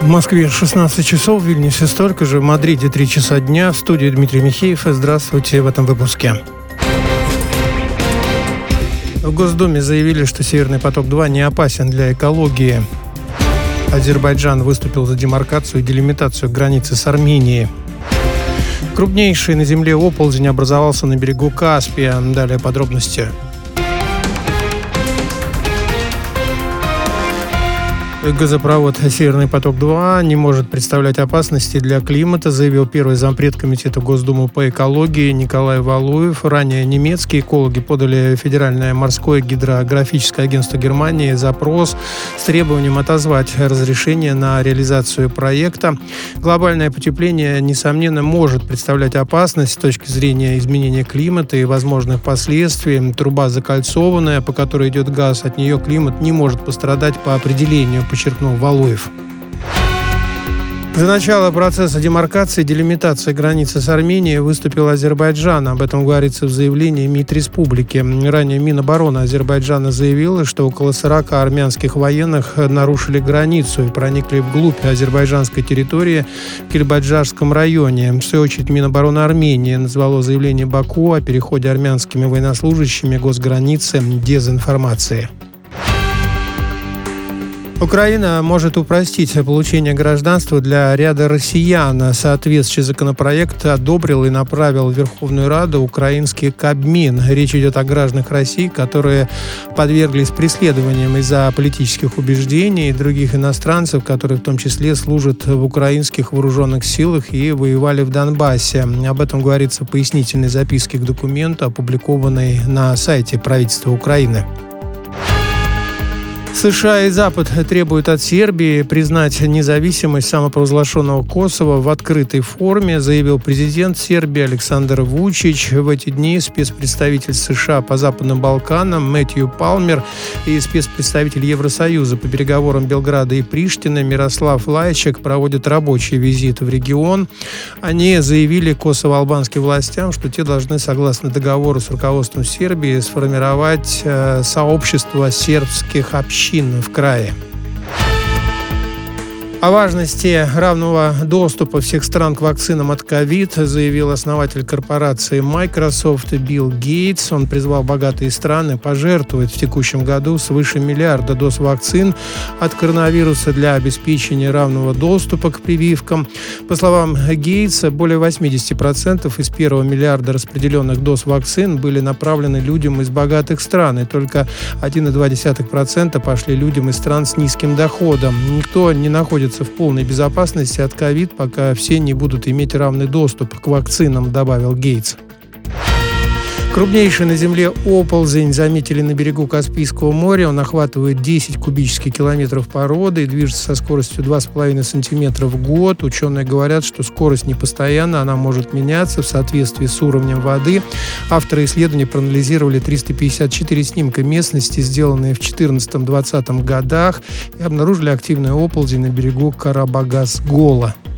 В Москве 16 часов, в Вильнюсе столько же, в Мадриде 3 часа дня. В студии Дмитрий Михеев. Здравствуйте в этом выпуске. В Госдуме заявили, что «Северный поток-2» не опасен для экологии. Азербайджан выступил за демаркацию и делимитацию границы с Арменией. Крупнейший на Земле оползень образовался на берегу Каспия. Далее подробности. Газопровод «Северный поток-2» не может представлять опасности для климата, заявил первый зампред Комитета Госдумы по экологии Николай Валуев. Ранее немецкие экологи подали Федеральное морское гидрографическое агентство Германии запрос с требованием отозвать разрешение на реализацию проекта. Глобальное потепление, несомненно, может представлять опасность с точки зрения изменения климата и возможных последствий. Труба закольцованная, по которой идет газ, от нее климат не может пострадать по определению, подчеркнул Валуев. За начало процесса демаркации и делимитации границы с Арменией выступил Азербайджан. Об этом говорится в заявлении МИД республики. Ранее Минобороны Азербайджана заявила, что около 40 армянских военных нарушили границу и проникли вглубь азербайджанской территории в Кельбаджарском районе. В свою очередь Минобороны Армении назвало заявление Баку о переходе армянскими военнослужащими госграницы дезинформацией. Украина может упростить получение гражданства для ряда россиян. Соответствующий законопроект одобрил и направил в Верховную Раду украинский Кабмин. Речь идет о гражданах России, которые подверглись преследованиям из-за политических убеждений, и других иностранцев, которые в том числе служат в украинских вооруженных силах и воевали в Донбассе. Об этом говорится в пояснительной записке к документу, опубликованной на сайте правительства Украины. США и Запад требуют от Сербии признать независимость самопровозглашенного Косово в открытой форме, заявил президент Сербии Александр Вучич. В эти дни спецпредставитель США по Западным Балканам Мэтью Палмер и спецпредставитель Евросоюза по переговорам Белграда и Приштины Мирослав Лайчак проводят рабочий визит в регион. Они заявили косово-албанским властям, что те должны, согласно договору с руководством Сербии, сформировать сообщество сербских общин в крае. О важности равного доступа всех стран к вакцинам от COVID заявил основатель корпорации Microsoft Билл Гейтс. Он призвал богатые страны пожертвовать в текущем году свыше 1 миллиарда доз вакцин от коронавируса для обеспечения равного доступа к прививкам. По словам Гейтса, более 80% из 1 миллиарда распределенных доз вакцин были направлены людям из богатых стран, и только 1,2% пошли людям из стран с низким доходом. Никто не находится в полной безопасности от ковид, пока все не будут иметь равный доступ к вакцинам, добавил Гейтс. Крупнейший на Земле оползень заметили на берегу Каспийского моря. Он охватывает 10 кубических километров породы и движется со скоростью 2,5 сантиметра в год. Ученые говорят, что скорость непостоянна, она может меняться в соответствии с уровнем воды. Авторы исследования проанализировали 354 снимка местности, сделанные в 2014-2020 годах, и обнаружили активный оползень на берегу Карабагас-Гола.